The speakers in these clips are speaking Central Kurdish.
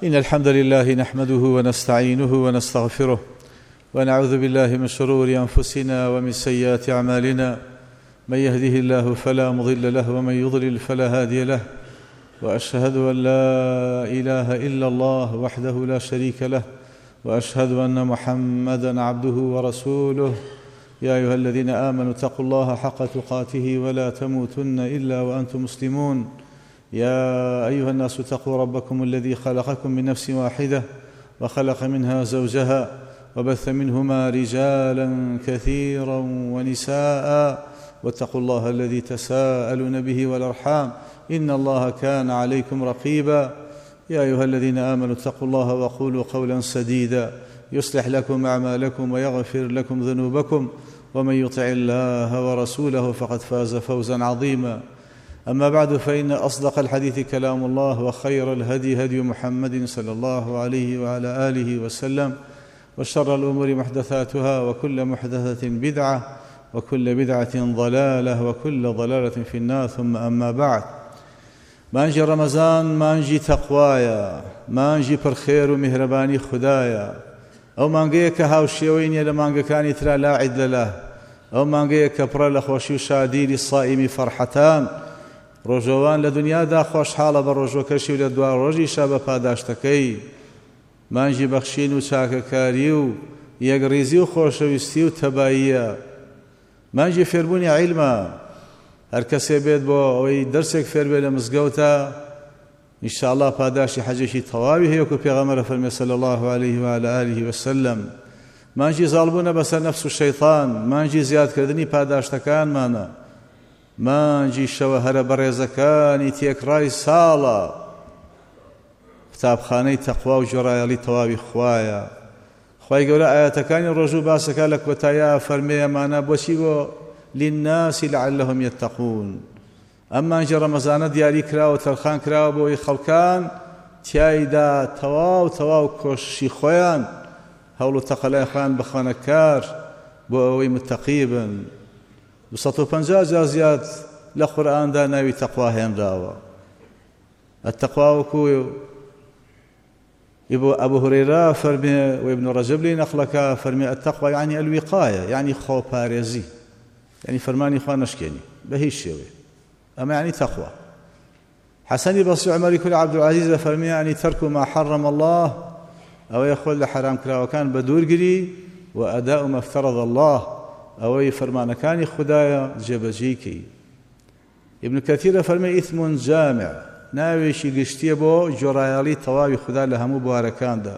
إن الحمد لله نحمده ونستعينه ونستغفره ونعوذ بالله من شرور أنفسنا ومن سيئات أعمالنا. من يهده الله فلا مضل له ومن يضلل فلا هادي له، وأشهد أن لا إله إلا الله وحده لا شريك له، وأشهد أن محمدًا عبده ورسوله. يا أيها الذين آمنوا اتقوا الله حق تقاته ولا تموتن إلا وأنتم مسلمون. يا أيها الناس اتقوا ربكم الذي خلقكم من نفس واحدة وخلق منها زوجها وبث منهما رجالا كثيرا ونساء، واتقوا الله الذي تساءلون به والأرحام إن الله كان عليكم رقيبا. يا أيها الذين آمنوا اتقوا الله وقولوا قولا سديدا يصلح لكم أعمالكم ويغفر لكم ذنوبكم، ومن يطع الله ورسوله فقد فاز فوزا عظيما. أما بعد، فإن أصدق الحديث كلام الله، وخير الهدي هدي محمد صلى الله عليه وعلى آله وسلم، وشر الأمور محدثاتها، وكل محدثة بدعة، وكل بدعة ضلالة، وكل ضلالة في النار. ثم أما بعد، مانجی رمضان مانجی تەقوایە، مانجی پڕخێر و میهرەبانی خودایە. ئەو مانگەیە کە هاوشێوەی نییە لە مانگەکانی ترا لا عید لەلە. ئەو مانگەیە کە پڕە لە خۆشی و شادی للصائمی فەرحەتان. ڕۆژەوان لە دنیادا خۆشحاڵە بە ڕۆژۆکەشی و لە دوای ڕۆژیشا بە پاداشتەکەی. مانجی بەخشین و چاکەکاری و یەکڕیزی و خۆشەویستی و تەباییە. مانجی فێربوونی عیلمە. هەر کەسێ بێت بۆ ئەوەی دەرسێک فێر بێت لە مزگەوتە، ئینشاءالله پاداشی حەجێکی تەواوی هەیە، وەکو پێغەمبەر فەرمێ صلی الله عليه وعلى آله وسلم. مانجی زاڵبوونە بەسەر نەفس و شەیطان، مانجی زیادکردنی پاداشتەکانمانە، مانجی شەوە هەرە بەڕێزەکانی تێکڕای ساڵە. قوتابخانەی تەقوا و جۆرایەڵی تەواوی خوایە. خوای گەورە ئاەتەکانی ڕۆژوو باسەکە لە کۆتاییە فەرمێ ئەمانە بۆچی بۆ للناس لعلهم يتقون. ئەمانجی ڕەمەزانە دیاری کراوە، تەرخان کراوە بۆ ئەوەی خەڵکان تیایدا تەواو کۆششی خۆیان هەوڵ و تەقەلای خۆیان بخەنە کار بۆ ئەوەی متەقی بن. 250 جار زیاد لە قورئاندا ناوی تەقوا هێنراوە. التەقوا وەکو أبو هريرة فرمي وابن رجب لي نقلك فرمي التقوى يعني الوقاية، يعني خوبارزي، يعني فرماني خوان نشكيني بهي الشيء، أما يعني تقوى. حسن بصري عمر كل عبد العزيز فرمي يعني ترك ما حرم الله أو يقول لحرام كرا وكان بدور قري وأداء ما افترض الله أو فرمان كان خدايا جبجيكي. ابن كثير فرمي إثم جامع، ناویشی گشتیە بۆ جۆرایەڵی تەواوی خوددا لە هەموو بوارەکاندا.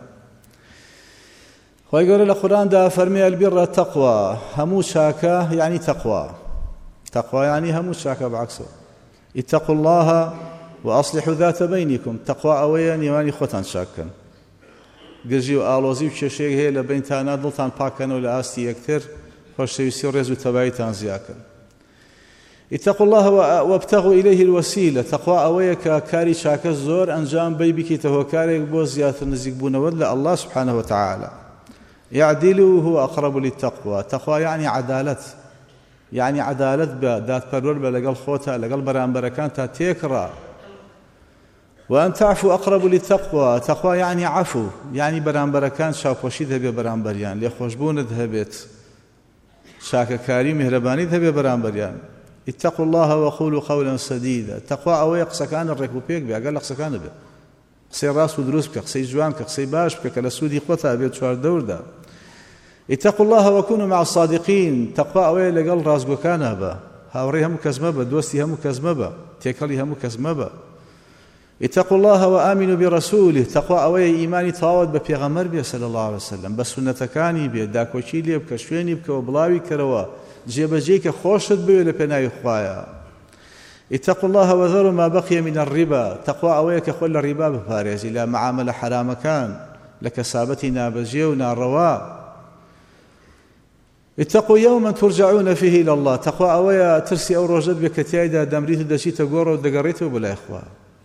خۆی گەورە لە قورئاندا فەرمێ البر تەقوا، هەموو چاکە یعنی تەقوا. تەقوا یعنی هەموو چاکە بەعەکسەوە. اتقوا الله وأصلحوا ذات بينكم. تەقوا ئەوەیە نێوانی خۆتان چاککەن. گرژی و ئاڵۆزی و کێشەیەک هەیە لە بینتانە، دڵتان پاکەنەوە لە ئاستی یەکتر، خۆشەویستی و ڕێز و تەباییتان زیاکەن. اتقوا الله وابتغوا إليه الوسيلة. تقوى أويك كاري شاكس زور أنجام بيبكي تهوكاري بو زيادة نزيق بونود الله سبحانه وتعالى. يعدلوا هو أقرب للتقوى. تقوى يعني عدالة، يعني عدالة ذات برور بلقل خوتا لقل بران بركان تاتيكرا. وأن تعفوا أقرب للتقوى. تقوى يعني عفو، يعني بران بركان شاوبوشي ذهبي بران بريان، ليخوشبون ذهبت شاككاري مهرباني ذهبي بران بريان. اتقوا الله وقولوا قولا سديدا. تقوى أوي قسەکان ڕێک و پێک بێ، ئەگەر لە قسەکانە بێ قسەی ڕاست و دروست بکە، قسەی جوان بکە، قسەی باش بکە کە لە سوودی خۆتا بێت چواردەوردا. اتقوا الله وكونوا مع الصادقين. تقوى أوي لەگەڵ ڕازگۆکانە بە، هاوڕێی هەموو کەس مەبە، دۆستی هەموو کەس مەبە، تێکەڵی هەموو کەس مەبە. اتقوا الله وآمنوا برسوله. تقوى أوي إيمانی تەواوت بە پێغەمبەر بێ صلی الله عليه وسلم، بە سونەتەکانی بێ، داکۆچی لێ بکە، شوێنی بکە و بڵاوی کەرەوە، جێبەجێ کە خۆشت بوێ لە پێناوی خوایە. اتقوا الله وذروا ما بقي من الربا. تقوى ئەوەیە کە خۆت لە ڕیبا بپارێزی، لە معاملە حرامەکان، لە کەسابەتی نابەجێ و ناڕەوا. اتقوا يوما ترجعون فيه إلى الله. تقوى ئەوەیە ترسی ئەو ڕۆژەت بێ کە تیایدا دەمریت و دەچیتە گۆڕ و دەگەڕێتەوە بەلای خوا.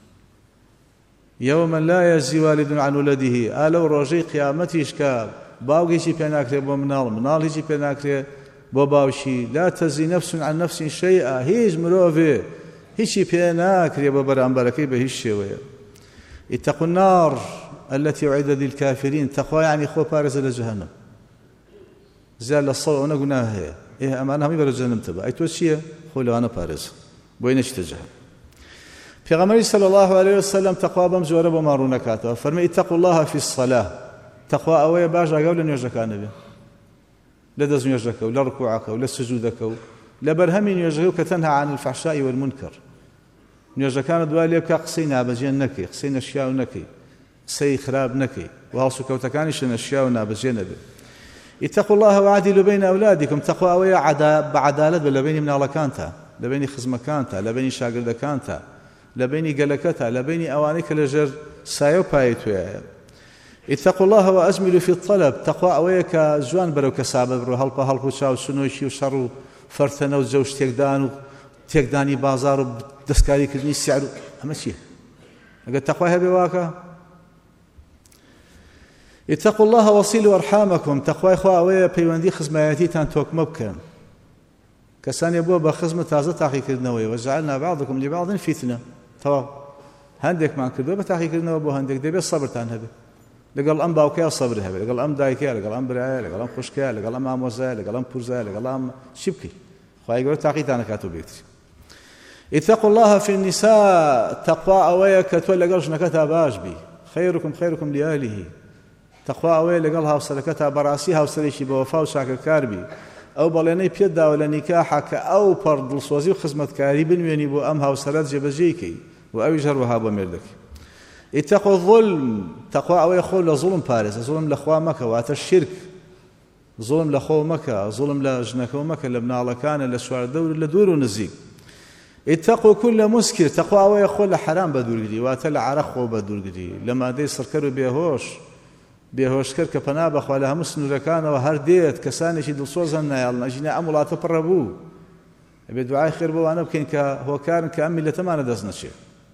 يوما لا يجزي والد عن ولده. ئالەو ڕۆژەی قیامەتیش کە باوکێکی پێ ناکرێت بۆ مناڵ هیچی پێ ناکرێت بۆ باوشی. لا تجزي نفس عن نفس شيئا. هیچ مرۆڤێ هیچی پێ ناکرێ بە بەرامبەرەکەی بە هیچ شێوەیە. اتقوا النار التي أعدت للكافرين. تقوى يعني خو بارز لجهنم زال الصوت أنا قلنا هي إيه أما أنا هم يبرز جهنم تبع أي توشية خو لو أنا بارز بوينش تجهل. في غمري صلى الله عليه وسلم تقوى بمجورب ومارونكاته فرمي اتقوا الله في الصلاة. تقوى أوية باش قبل أن يرجع النبي لا دزم يرجعك ولا ركوعك ولا سجودك لا برهم يرجعك كتنهى عن الفحشاء والمنكر. يرجع كان دوالي كقصينا بجين نكي قصينا أشياء نكي قصي خراب نكي وهالسو كوتكانش أشياء نابجين نبي. اتقوا الله وعدلوا بين أولادكم. تقوى أوية بعدالة ولا بيني من الله كانتا لا بيني خزمة كانتا لا بيني شاقردة كانتا لا بيني قلكتا لا بيني أوانيك لجر سايو بايتويا. اتقوا الله وأجملوا في الطلب. تقوى أويك جوان برو كسابة برو هلقو شاو سنوشي وشرو فرتنا وزوج تيكداني بازار دسكاري كرني السعر أما شيء أقول تقوى هبي واكا. اتقوا الله وصلوا أرحامكم. تقوى إخوة أويا بيواندي خزماتي تان توك مبكن كسان يبوه بخزمة تازة تاخي كرنوي وجعلنا بعضكم لبعض فتنة. طبعا هندك معن كردو بتاخي كرنوي بو هندك دي الصبر تان هبي لقال أم باوكي الصبر هبي لقال أم دايكي لقال أم برعي لقال أم خشكي لقال أم عموزي لقال أم بورزي لقال أم شبكي خواهي يقولوا تاخي تانا كاتو بيكتري. اتقوا الله في النساء. تقوى أويا كتولى قرش نكتها باجبي خيركم لأهله. تقوى أويا لقالها وصلكتها براسيها وصليشي بوفاء وشاكر كاربي أو بلاني بيدا ولا نكاحك أو برد الصوزي وخزمة كاربين ويني بو أمها وسرات جبجيكي وأو يجهر وهابا مردك. اتقوا الظلم. تقوى أويا خول ظلم بارز ظلم لأخوة مكة وات الشرك ظلم لأخوة مكة ظلم لجنكو مكة لبناء الله كان لشوار دور لدور ونزيق. اتقوا كل مسكر. تقوى أويا خول حرام بدور قدي واتل عرق بدور قدي لما دي سركروا بيهوش كر كپنا بخواله مسنو ركانه وهر ديت كساني شي دلصوزن يالنا جينا امولا تبربو بدعاء خير بو انا بكين هو كان كامل لتمانه دزنا شي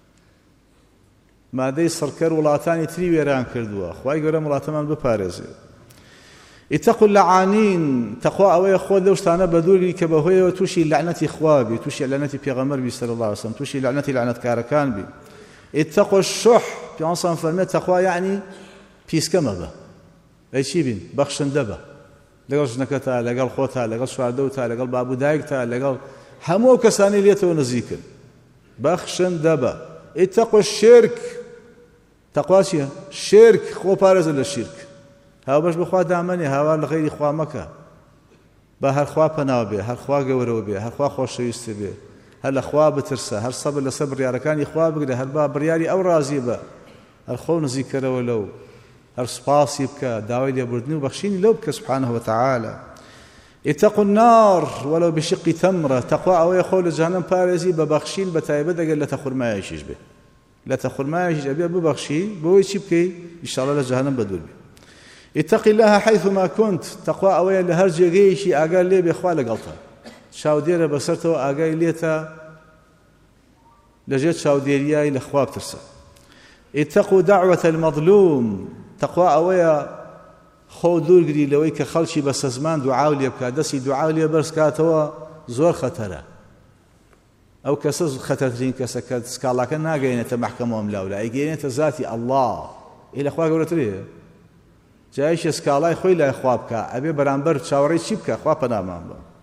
ما دي سركر ولاتاني تري ويران كردوا خوای ګوره ملاتمان بپاريزي. اتقوا اللعانين. تقوى أويا خود دوشتانا بدوري كبهوية وتوشي لعنتي خوابي توشي لعنتي بيغمر بي صلى الله عليه وسلم توشي لعنتي لعنة كاركان بي. اتقوا الشح. في عنصر فرميت تقوى يعني بيسكمه به أي شيء بين بخشن دبه لقال جنكتها لقال خوتها لقال شواردوتها لقال بابو دايكتها لقال همو كساني ليته ونزيكن بخشن دبه. اتقوا الشرك. تقوى شيء شرك خو بارز للشرك هاو باش بخوا دامني هاو لغير خوا مكة بهر خوا پناو به هر خوا گورو به هر خوا خوشويست به هر خوا بترسه هر صبر لصبر ياركاني خوا بقدر هر باب برياري او راضي به هر خو نذكر ولو هر سپاسی بکە داوای لێبوردنی و بەخشینی لەو بکە سبحانه وتعالى. اتقوا النار ولو بشق تمرة. تقوى أويا خول جهنم بارزي ببخشين بتايبة دقل لا تخور ما يشيش به لا تخور ما يشيش أبي ببخشي بوي شبكي إن شاء الله لجهنم بدول به. اتق الله حيث ما كنت. تقوى أويا لهرجي غيشي أقال لي بإخوة لقلتها شاودير بسرته أقال ليتا لجيت شاوديرياي لإخوة بترسل. اتقوا دعوة المظلوم. تقوى أويا خو دور قري لوي كخلشي بس زمان دعاء لي بكا دسي دعاء لي برس كاتوا زور خطره او كسز خطرتين كسكت سكالا كان ناقينه محكمه ام لا يقينه ذاتي الله الى اخوا قولت لي جايش سكالا خوي لا اخوابك ابي برامبر شاوري شبك اخوا بنامام.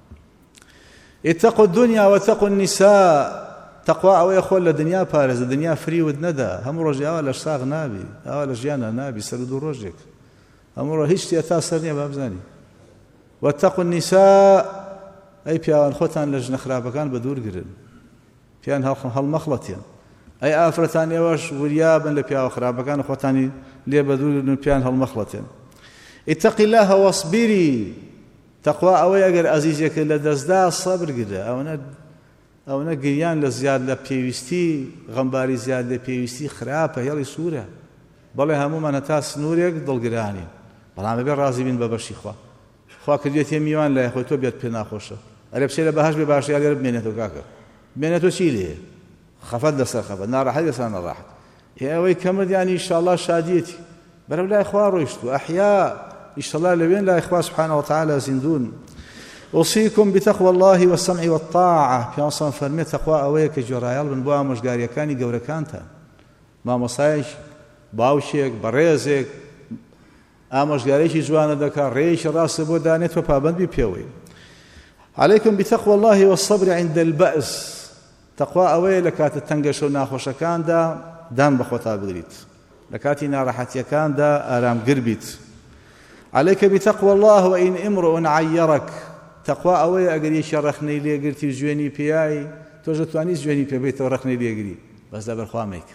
اتقوا الدنيا واتقوا النساء. تقوى أو يخول الدنيا بارز الدنيا فري ودندا هم رجع ولا شاغ نابي ولا جيانا نابي سردو رجك هم هيش تيتاثرني بابزاني. واتقوا النساء أي بيان خوتان لجن خرابكان بدور قرن بيان هالمخلطين أي آفرتان يوش وريابا لبيان خرابكان خوتاني لي بدور قرن بيان هالمخلطين. اتق الله واصبري. تقوى أو يقر عزيزك لدزدا الصبر قرن أو نقيان لزياد لبيوستي غنباري زياد لبيوستي خرابة يلي سورة بله همو من تاس نوريك دل قراني بلا ما بين راضي بين ببرشي خوا كديت يميوان لا يخوي تو بيت بينا خوشه أريب شيء بهاش بباش يا رب منته كاكا منته شيله خفض لسه خفض نار حد لسه نار راحت يا وي كمد يعني إن شاء الله شاديتي برب لا إخوة رويشتو أحياء إن شاء الله لوين لا إخوة سبحانه وتعالى زندون. أوصيكم بتقوى الله والسمع والطاعة. في أصلا فرمي تقوى أويك جرايال بن بوا مشقاريا كاني قورا كانتا ما مصايش باوشێک بەڕێزێک ئامۆژگارێکی جوانە دەکات ڕێیەکی ڕاستە بۆ دانێت و پابەندبی پێوەی. عليكم بتقوى الله والصبر عند البأس. تقوى ئەوەیە لە کاتە تەنگەشە و ناخۆشەکاندا دان بە خۆتا بگریت، لە کاتی ناڕەحەتیەکاندا ئارامگر بیت. عليك بتقوى الله وإن امرؤ عيرك. تقوى ئەوەیە ئەگەر یەکی ڕەخنەی لێگرتی و ژوێنی پێیای تۆژە توانیت ژوێنی پێ بێتەوە ڕەخنەی لێگری بەس لەبەرخوا مەیکە.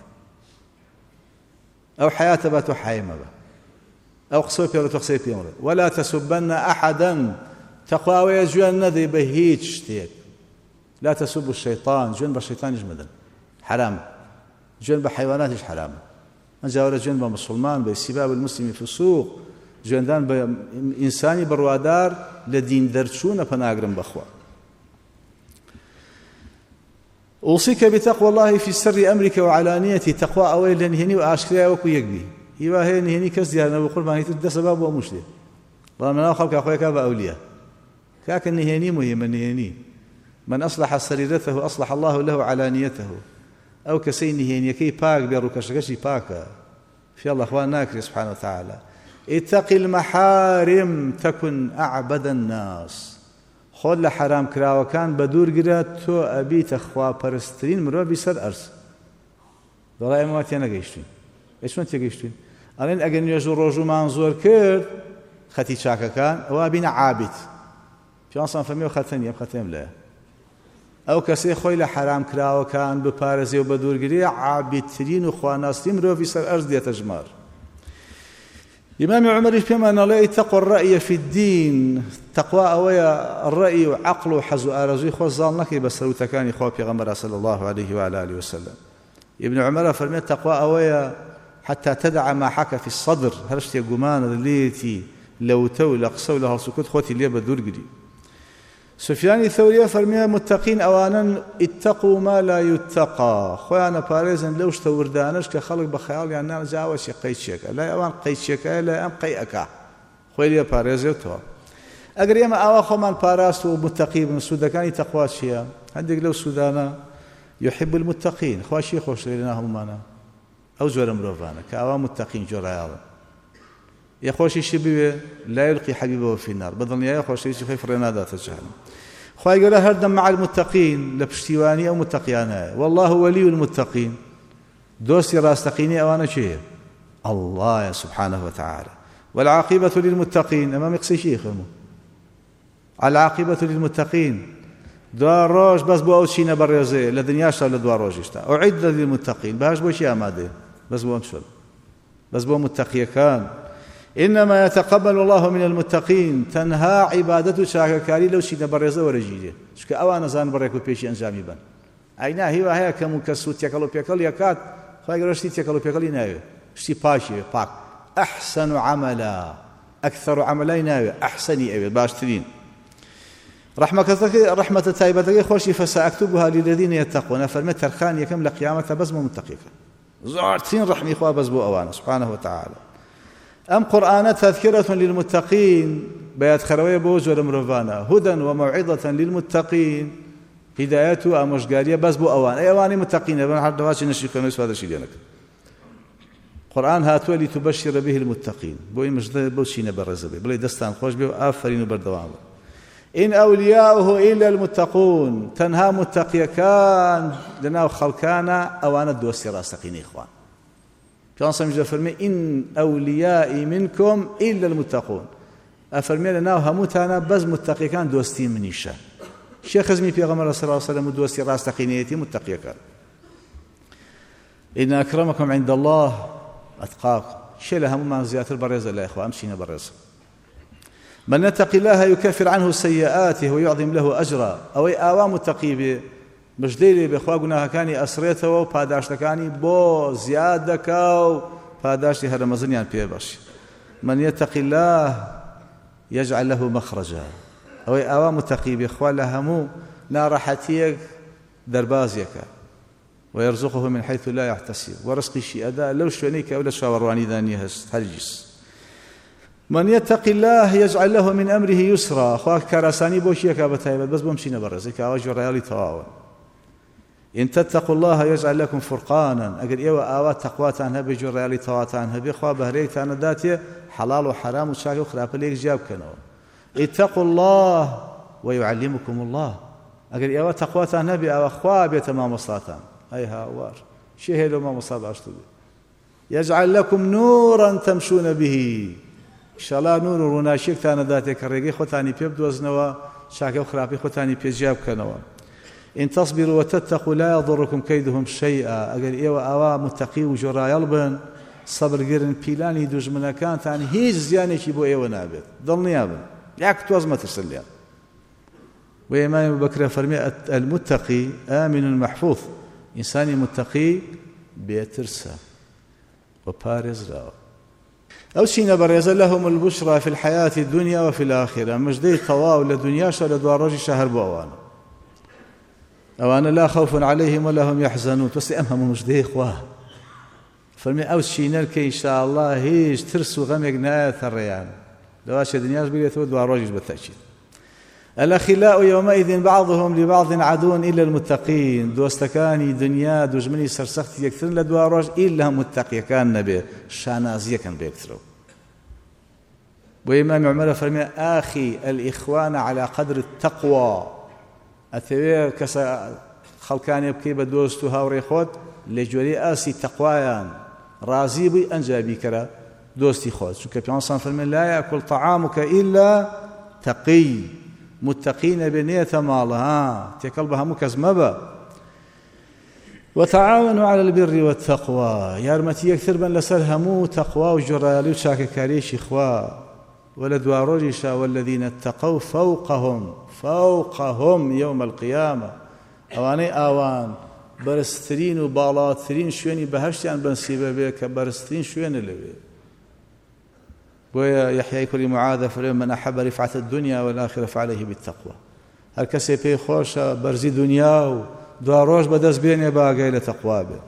ئەو حیاتە بە تۆ حایمە بە ئەو قسە پێڵە تۆ قسەی پێڵێ. ولا تسبن أحدا. تقوى ئەوەیە جوێن نەدەی بە هیچ شتێک. لا تسبوا الشيطان. جوێن بە شەیطانیش مەدەن، حرامە. جوێن بە حیواناتیش حرامە. ئەجاورە جوێن بە مسلمان بە سیباب المسلمی فسوق، جوێندان بە ئینسانی بڕوادار لە دین دەرچوونە پەناگرم بەخوا. أوصيك بتقوى الله في سر أمرك وعلانيته. تقوى أويل لنهني وأشكرها وكو يكبي إيوه هي نهني كز ديالنا وقرباني تدس باب ومشلي ضمنا خلق أخويا كاب أولياء كاك النهني مهم. النهني من أصلح سريرته أصلح الله له علانيته. أو كسي نهني كي باك بيرو كشكشي باكا في الله أخوان ناكري سبحانه وتعالى. اتق المحارم تكن أعبد الناس. خۆت لە حرام کراوەکان بە دوورگرە تۆ ئەبیتە خواپەرستترین مرۆڤی سەر ئەرز. دەڵێ ئێمە تێنەگەیشتوین. چۆن تێگەیشتوین؟ ئەڵێن ئەگەر نوێژ و ڕۆژومان زۆر کرد خەتی چاکەکان ئەوە بینە عابید. پیانسان فەرمیوە خەتە نییە خەتێم لایە. ئەو کەسەی خۆی لە حرام کراوەکان بپارێزێ و بە دوورگری عابیدترین و خواناسترین مرۆڤی سەر ئەرز دێتە ژمار. إمام عمر كما لا اتقوا الرأي في الدين. تقوى أويا الرأي وعقل وحزو آرزوي خو الظالم لك بس لو تكاني خو بيغمبر صلى الله عليه وعلى آله وسلم. ابن عمر فرمي تقوى أويا حتى تدع ما حكى في الصدر. هرشت يا جمان الليتي لو تولى قصو لها سكوت خوتي اللي بدور قدي. سفيان الثوري فرمي متقين أوانا اتقوا ما لا يتقى. خويانا باريزن لوش توردانش كخلق بخيال يعني أنا جاوش قيد شيكا لا أوان قيد شيكا لا أم قيئكا خويا باريزن تو أقري ما أواخو من باراس ومتقي من السودان تقوى شيء عندك لو سودانا يحب المتقين خواشي خوش لناهم معنا أو زور مروفانا كأوان متقين جرا يا خوشي شبيه لا يلقي حبيبه في النار بدل يا خوشي شوفي فرنادات الجهنم خوي قال هردم مع المتقين لبشتيواني أو متقيانا والله ولي المتقين دوسي راستقيني أوانا شيء الله سبحانه وتعالى. والعاقبة للمتقين أمام يقصي شيخهم العاقبة للمتقين دوار روج بس بو أوشينا بريزي لدنياش لدوار روجيشتا أعد للمتقين بهاش بو شيء أمادي بس بو أمشل بس بو متقية كان. إنما يتقبل الله من المتقين. تنهى عبادته شاكاري لو شيء بريزة ورجيجة شك أوانا زان بريكو بيشي أنجامي بان أينا هي وهي كمكسوت يكلو بيكل يكات خايقرشتي تيكلو بيكل ناوي شتي باشي باك أحسن عملا أكثر عملا ناوي أحسني أوي باشترين. رحمة تايبتك خوشي فسأكتبها للذين يتقون. فرمت ترخان يكم لقيامة بزمو متقيك زارتين رحمي إخوة بزبو أوانا سبحانه وتعالى. أم قرآن تذكرة للمتقين بيات خروية بوز ورمروفانا هدى وموعظة للمتقين هدايته أمشقارية بس بو أوان أي أواني متقين يبنى حد دواشي نشيك ونسوا هذا الشيء لك. قرآن هاتوا لتبشر به المتقين بوين مجد بوشينا برزبه بلي دستان خوش بيه آفرين بردوام. إن أولياؤه إلا المتقون. تنهى متقيا كان لنا خلقانا أوانا دوسي راستقين إخوان. كان صمجد فرمي إن أوليائي منكم إلا المتقون. أفرمي لنا هموتانا بس متقي كان دوستي منيشا شيخ خزمي بيغمر صلى الله عليه وسلم دوستي راستقينيتي متقي كان. إن أكرمكم عند الله أتقاكم. شيء لها مما زيادة البريزة لا إخوة أمشينا بريزة. من يتقي الله يكفر عنه سيئاته ويعظم له أجرا. أو آوام متقي بجديري بخوا قناها كاني أسريته وباداشتكاني بو زيادك وباداشتي هذا مزنيان بيباش. من يتقي الله يجعل له مخرجا. أو آوام متقي بخوا لهمو نارحتيك دربازيك ويرزقه من حيث لا يحتسب ورزق شيء أداء لو شونيك أو لشاورواني ذاني هرجس. من يتقي الله يجعل له من أمره يسرا. خواك كراساني بوشيك أبتايبت بس بمشينا برزك أواجه ريالي تواون. إن تتقوا الله يجعل لكم فرقانا أجر إيوة آوات تقواتان هبي جرالي تواتان هبي خوا بهريكتان داتي حلال وحرام وشاكي وخلاف ليك جاب كنو اتقوا الله ويعلمكم الله أجر إيوة تقواتان هبي أو خوا بيتمام مصلاتان أي هاوار شيء لو ما مصاب عشتو يجعل لكم نورا تمشون به إن شاء الله نور وناشيك تانا داتي كريقي خوتاني بيب دوزنوا شاكي وخلافي خوتاني بيجاب كنوا إن تصبروا وتتقوا لا يضركم كيدهم شيئا أقل إيوة أوا متقي وجرا يلبن صبر قرن بيلاني دوج منا كانت عن هيج زياني شيبو إيوة نابت ضل نيابن ياك توز ما ترسل وإمام أبو بكر فرمي المتقي آمن محفوظ إنساني متقي بيترسى وبارز راو أو سين برز لهم البشرى في الحياة الدنيا وفي الآخرة مجدي طواو لدنيا لدوار رجي شهر بوان أوانا لا خوف عليهم ولا هم يحزنون تسلمهم مجدي إخواه فرمي أو سين إن شاء الله هيج ترسو غمق ناية الريان لواش دنياش بيثو دوار رجي بالتأكيد الأخلاء يومئذ بعضهم لبعض عدو إلا المتقين دوستكاني دنيا دوجمني سرسخت يكثر لدواروج إلا متقي كان نبي شانازية كان بيكثروا وإمام عمر فرمي آخي الإخوان على قدر التقوى أثبير كسا خلقان يبكي بدوستو هاوري خود لجوري آسي تقويان رازي بي أنجابي كرا دوستي خود شو كبيان صنع فرمي لا يأكل طعامك إلا تقي متقين بنية مالها تقلبها مكز مبا وتعاونوا على البر والتقوى يا رمتي يكثر من لسلهمو تقوى وجرالي وشاك كاريش إخوة ولدواروجيشا والذين اتقوا فوقهم يوم القيامة أواني آوان برسترين وبالاترين شويني بهشتان بنسيبه بيك برسترين شوين اللي بيه ويا يحيى كل معاذ فلما من أحب رفعة الدنيا والآخرة فعليه بالتقوى هل كسي بي خوش برزي دنيا ودواروش بدس بيني باقي لتقوى به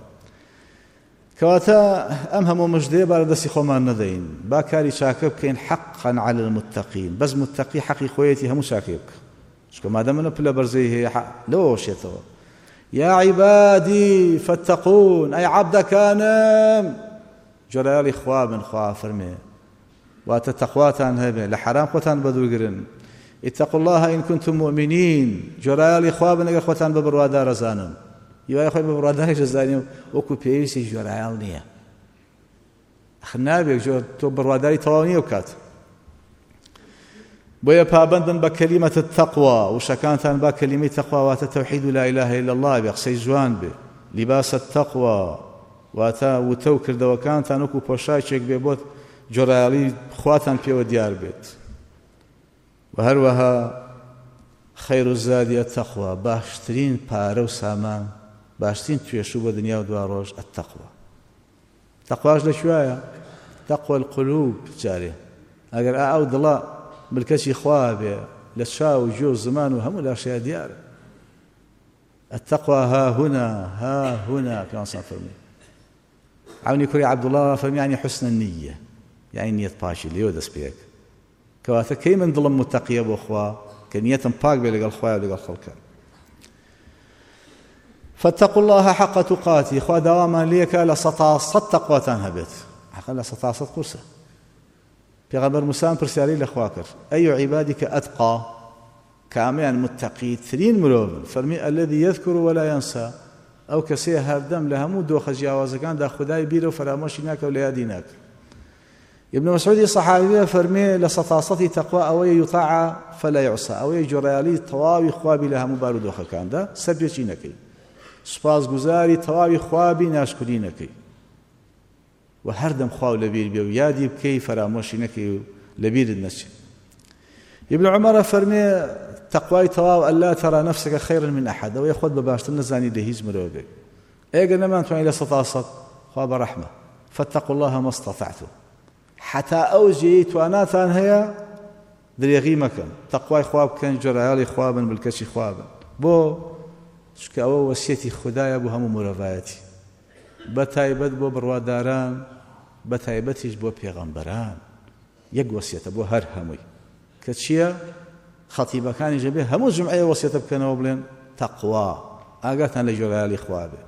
كواتا أمهم مجدي باردسي خومان ندين باكاري شاكب كين حقا على المتقين بس متقي حقي خويتي هم شاكبك شكو ما دامنا بلا برزي هي حق لو شيتو يا عبادي فاتقون أي عبد كان جرالي خوا من خوا فرمي وتتقواتان هبه لحرام خوتان بدوغرن اتقوا الله إن كنتم مؤمنين جرالي خوابن اگر خوتان ببروادار زانم يا اخوي ببروادار جزاني وكو بيسي جرال نيه خنابي جو تو برواداري تواني وكات بويا بابندن بكلمة التقوى وشكانتان بكلمة تقوى وتتوحيد لا إله إلا الله بيقصي جوان به لباس التقوى وتوكر دوكانتان وكو بوشايشك بيبوت جرالي خواتان بيو ديار بيت وهروها خير الزاد التقوى باشترين بارو سامان باشترين تويشو بدنيا ودواروج التقوى تقواش لشوية تقوى القلوب جاري اگر اعود الله بالكشي خوابه لشاو جو زمان وهم الاشياء ديار التقوى ها هنا كما صنفرني عوني كوري عبد الله فرمي يعني حسن النية يعني نية باشي اللي يودس بيك كواتا كي من ظلم متقية بأخوة كنية باق بي لقى الخوايا ولقى الخلقان فاتقوا الله حق تقاتي إخوة دواما ليك لسطاصت تقوى تنهبت حقا لسطاصت قرصة في غبر مسام برسالي لأخواكر أي عبادك أتقى كاميان متقي ثرين مروف فرمي الذي يذكر ولا ينسى أو كسيه هردم لهمو دوخ جاوازكان دا خداي بيرو فراموشناك ولياديناك ابن مسعود صحابي فرمي لسطاصتي تقوى أو يطاع فلا يعصى أو يجريالي طواوي خوابي لها مبارد وخكان ده سبيتينكي سپاس گزاري طواوي خوابي ناشكرينكي وهردم خواو لبير بيو يادي بكي فراموشينكي لبير النشي ابن عمر فرمي تقوى طواو ألا ترى نفسك خيرا من أحد أو يخوض بباشت النزاني لهيز مروبي ايقا نما انتواني لسطاصت خواب رحمة فاتقوا الله ما استطعتم حتى أوجي تواناتان هي دريغي مكان تقوى خواب كان جرعالي خوابا بالكشي خوابا بو شكا أو وسيتي خدايا بو همو مرفايتي بتايبت بو برواداران بتايبتيش بو بيغمبران يق وسيته بو هر هموي كتشيا خطيبة كان جبه همو جمعية وسيته بكنا وبلين تقوى ئاگاتان لە جۆرایالی خوا بێ.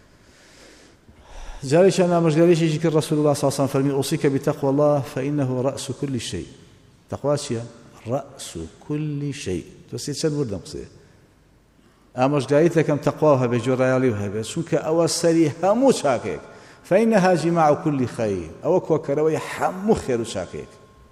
جارێکیان ئامۆژگاریشی کرد رسول الله صلی الله علیه و سلم فەرمی ئوصیک بتقوى الله فإنه رأس كل شيء. تەقوا چییە؟ رأس كل شيء. تۆ چەند وردەم قسەیە ئامۆژگاریت دەکەم تەقوا هەبێ جۆرایالی و هەبێ چونکە ئەوە سەری هەموو چاکێک فإنها جماع كل خير ئەوە کۆکەرەوەی هەموو خێر و چاکێک.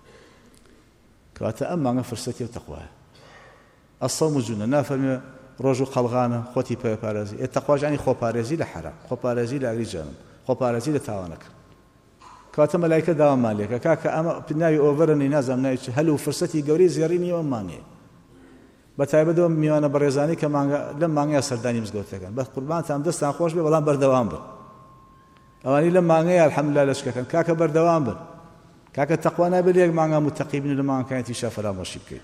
کەواتە ئەم مانگە فرسەتی و تەقوایە. الصوم جنة نافەرمێ ڕۆژ و قەڵغانە خۆتی پێپارێزی. تەقواش یانی خۆپارێزی لە حرام، خۆپارێزی لە ئەگری جەهەنەم، خۆپارێزی لە تاوانەکە. کەواتە مەلایکە داوامان لێکە کاکە ئەمە ناوی ئۆڤەرنی نازانم ناوی هەلو و فرسەتی گەورەی زێڕی نیە ئەم مانگەیە. بەتایبەتەوە میوانە بەڕێزانی کە لەم مانگەیە سەردانی مزگەوتەکەن بە قوربانتان دەستان خۆش بێ بەڵام بەردەوام بن. ئەوانی لەم مانگەیە الحەمدوللا لەشکەکەن کاکە بەردەوام بن. کاکە تەقوا نابێت یەک مانگە متەقی بن لە مانگەکانی تیشا فەرامۆشی بکەین.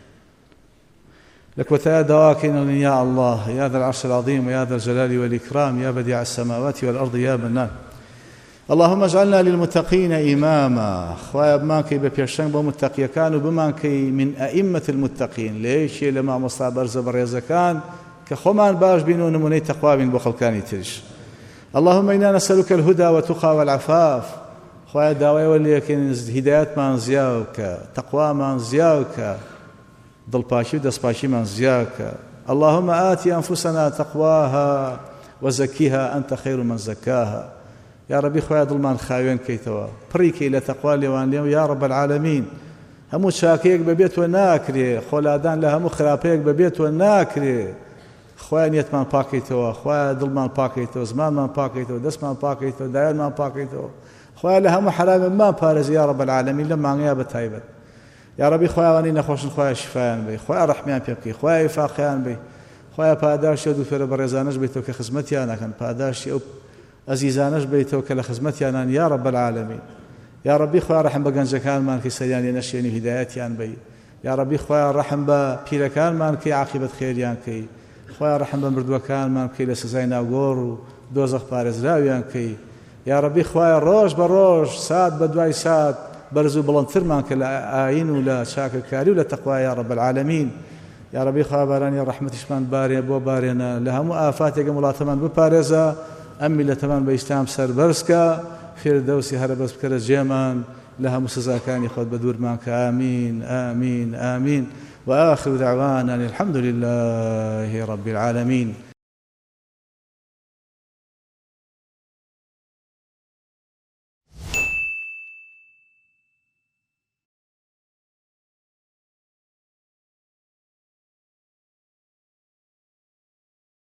لكوتايا دواكين يا الله يا ذا العرش العظيم ويا ذا الجلال والإكرام يا بديع السماوات والأرض يا منان. اللهم اجعلنا للمتقين إماما. خوايا بمانكي ببيرشنگ بمتقيا كانوا بمانكي من أئمة المتقين. ليش لما مصاب أرزب الرزكان كخمان باش بينو نموني تقوى بين بخلكاني ترش. اللهم إنا نسألك الهدى والتقى والعفاف. خوايا داوي وليكن هدايات من زياوك تقوى من زياوك ضل باشي ودس باشي من زياك. اللهم آتي أنفسنا تقواها وزكيها أنت خير من زكاها. يا ربي خويا ضل من خاوين كيتوا بريكي إلى تقوى لوان اليوم يا رب العالمين. همو شاكيك ببيت وناكري خولادان لها مخرابيك ببيت وناكري خويا نيت من باكيتوا خويا ضل من باكيتوا زمان من باكيتوا دس من باكيتوا داير من باكيتوا خويا لها محرام ما بارز يا رب العالمين لما غياب تايبت. يا ربي خويا واني نخوش خويا شفايان بي خويا رحميان بيبكي خويا يفاقيان بي خويا پاداشي دو فر برزانش بيتو كخدمتي انا كان پاداشي او عزيزانش بيتو كخدمتي انا يا رب العالمين. يا ربي خويا رحم بگنجكان مان كي سريان نشيني هدايتيان بي. يا ربي خويا رحم بپيركان مان كي عاقبه خيريان كي خويا رحم بمردوكان مان كي لسزاينا غور دوزخ بارزراويان كي. يا ربي خويا روج بروج ساد بدواي ساد برزو بلنتر مانك لآين ولا شاكر كاري ولا تقوى يا رب العالمين. يا ربي خابراني رحمة شمان باري بو بارينا لها مؤافات يقام تمان ببارزة أمي لتمان بإسلام سربرسكا فردوسي هربس بكرة جيمان لها مسزاكان يخوض بدور مانك آمين آمين آمين. وآخر دعوانا الحمد لله رب العالمين.